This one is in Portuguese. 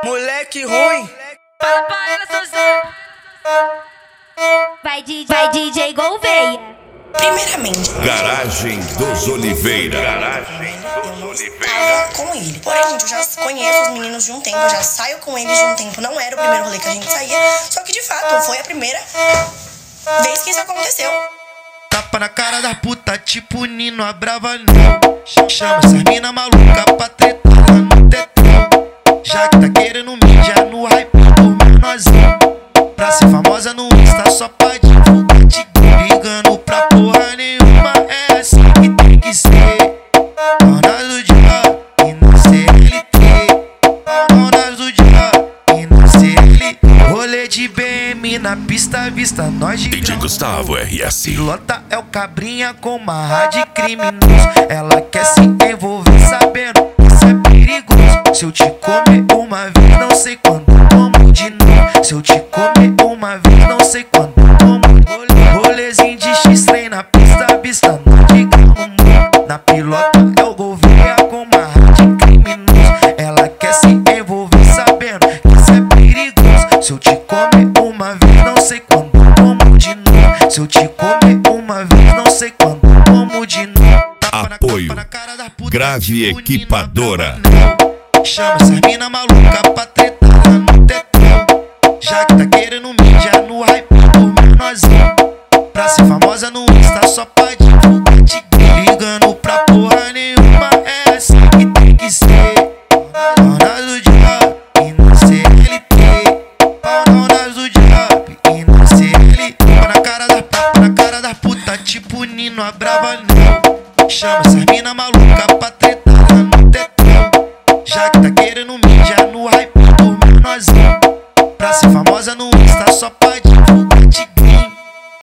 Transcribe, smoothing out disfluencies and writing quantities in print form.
Moleque ruim. Fala pra ela, seu Zé. Vai DJ Gouveia. Primeiramente, Garagem dos Oliveira. tava com ele. Porém, gente, eu já conheço os meninos de um tempo, eu já saio com eles de um tempo. Não era o primeiro rolê que a gente saía, só que de fato foi a primeira vez que isso aconteceu. Tapa na cara da puta, tipo Nino, a brava não. Chama essas mina maluca pra tretar lá no tetão. Já que tá querendo mídia no hype do menorzinho. Pra ser famosa no Insta só pra divulgar, te ligando pra porra nenhuma. É assim que tem que ser. Dona do dia e na CLT. Dona do dia e na CLT. Rolê de BM na pista, vista nós de DJ Gustavo RS. pilota é o cabrinha com marra de criminoso. Ela quer se envolver sabendo que isso é perigoso. Se eu te comer uma vez, não sei quando como de novo. Se eu te comer uma vez, não sei quando como de novo. Rolezinho de X-Trem na pista, vista nós de grão. Na pilota é o Gouveia com marra de criminoso. Ela quer se envolver sabendo que isso é perigoso. Se eu te comer uma vez, não sei quando como de novo. Se eu te comer uma vez, não sei quando como de novo. Apoio Grave Equipadora. Chama essas mina maluca pra tretar lá no tetão. Já que tá querendo mídia no hype do menorzinho. Pra ser famosa no Insta só pra divulgar, te ligando pra porra nenhuma. É assim que tem que ser. Dona do dia e na CLT. Dona do dia e na CLT. Tapa na cara da puta, tipo Nino, a brava não. Chama essas mina maluca pra tretar lá no tetão. Já que tá querendo mídia no hype do menorzinho. Pra ser famosa no Insta só pra divulgar, te